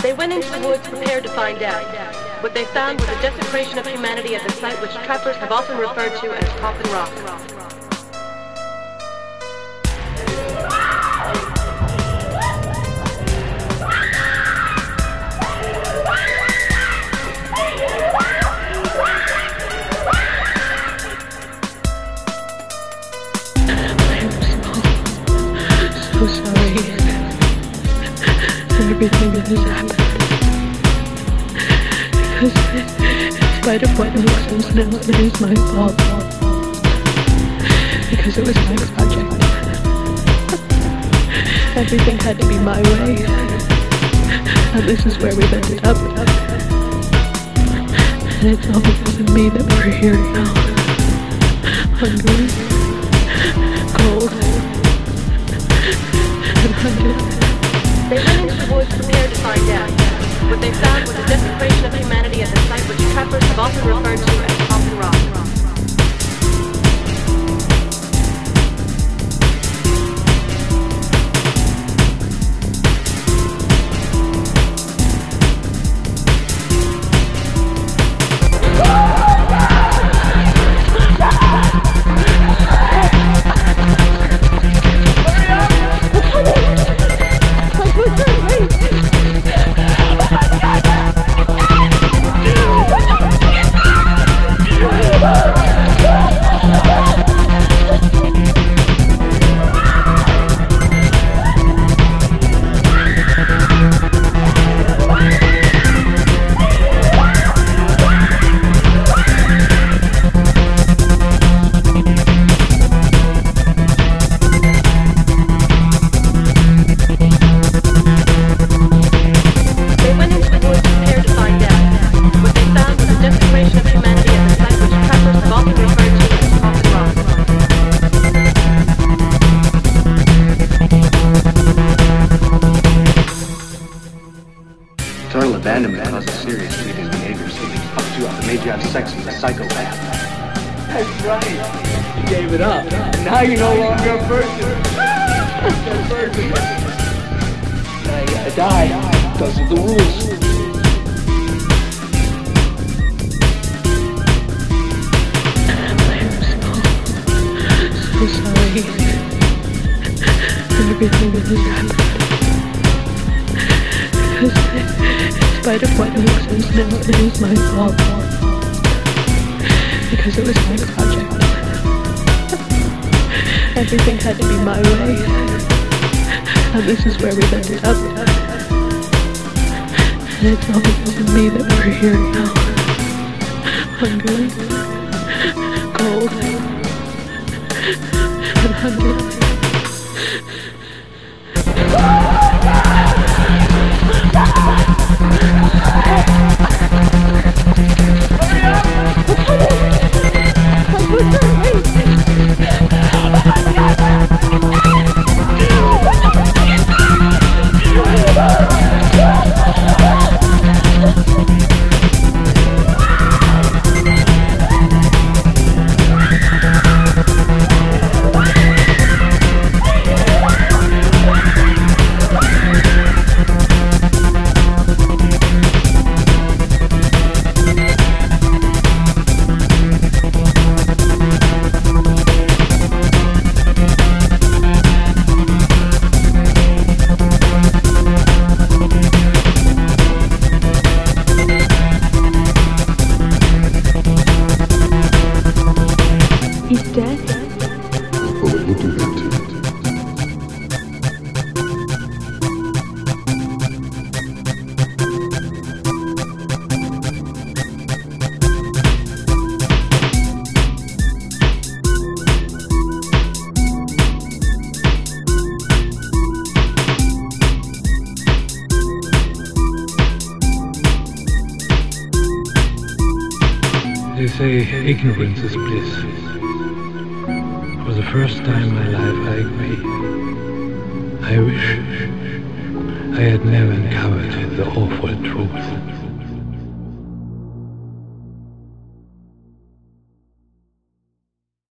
They went into the woods prepared to find out. What they found was a desecration of humanity at the site which trappers have often referred to as Coffin Rock. So sorry for everything that has happened. Because in spite of what makes sense now, it is my fault. Because it was my project. Everything had to be my way. And this is where we've ended up. And it's all because of me that we're here now. Hungry, cold, and hunted. They went into the woods prepared to find out. What they found was a desecration of humanity at the site which trappers have often referred to as Coffin Rock. Total abandonment causes serious bleeding behaviors. Up to it made you have sex with a psychopath. That's right. You gave it up. And now you're no longer a person. Now you gotta die. Those are the rules. So sorry for everything that has happened. Because in spite of what makes sense now, it is my fault. Because it was my project. Everything had to be my way. And this is where we've ended up. And it's all because of me that we're here now. Hungry, cold, and hunted. He's dead? Well, we're looking into it. They say ignorance is bliss. For the first time in my life, I agree. I wish I had never uncovered the awful truth.